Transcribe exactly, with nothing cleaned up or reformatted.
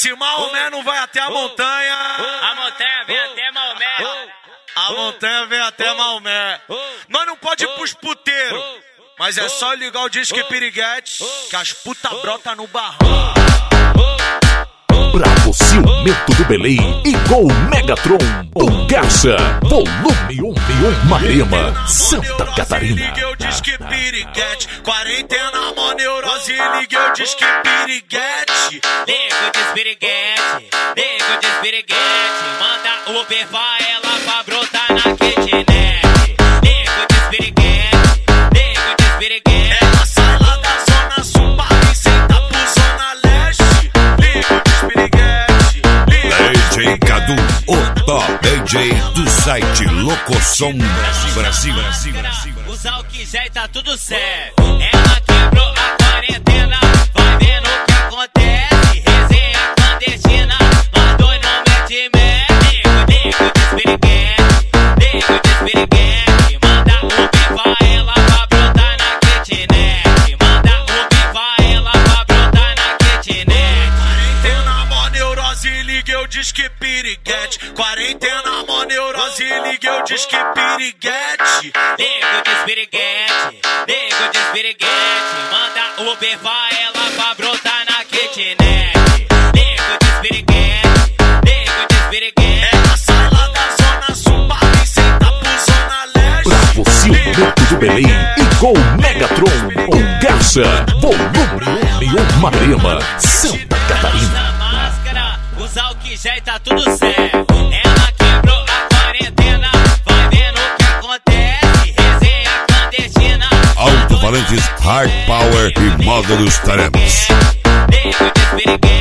Se Maomé não vai até a montanha, A montanha vem até Maomé. a montanha vem até Maomé. Nós não pode ir pros puteiros, mas é só ligar o Disque Piriguete que as puta brota no barrão. Bravo Ciumento do Belém e Gol Megatron do Garça, volume um e um, Marema, Santa Catarina. Liguei o Disque Piriguete, quarentena, mó neurose, liguei o Disque Piriguete. Liga o despiriguete, liga o despiriguete. Manda o Uber pra ela pra brotar na kitnet. Liga o despiriguete, liga o despiriguete. Ela sai lá da zona sul, e senta pro zona leste. Liga o Despiriguete, liga D J Cadu, o top D J do site Locosom Brasil. Usa álcool gel e tá tudo certo. Ela quebrou a quarentena, vai vendo o que acontece. Resenha clandestina, nós dois não mete mé. Liga, liga o despiriguete, liga o despiriguete. Manda o Uber pra ela pra brotar na kitnet. Manda o Uber pra ela pra brotar na kitnet. quarentena, mó neurose, liguei o Disque Piriguete. Quarentena, mó neurose, liguei o Disque Piriguete. Liga o despiriguete, liga o despiriguete. Manda o Uber pra ela pra brotar na kitnet. Liga o despiriguete, liga o despiriguete. Ela sai lá da zona sul, e senta pro zona leste. Bravo Ciumento do Belém e Gol Megatron do Garça, volume um e um, Marema, Santa Catarina. Usa máscara, usa álcool gel e tá tudo certo. Ela quebrou a quarentena, vai vendo o que acontece. Resenha clandestina, Alto-falantes, hard power e módulos taremas. liga o despiriguete.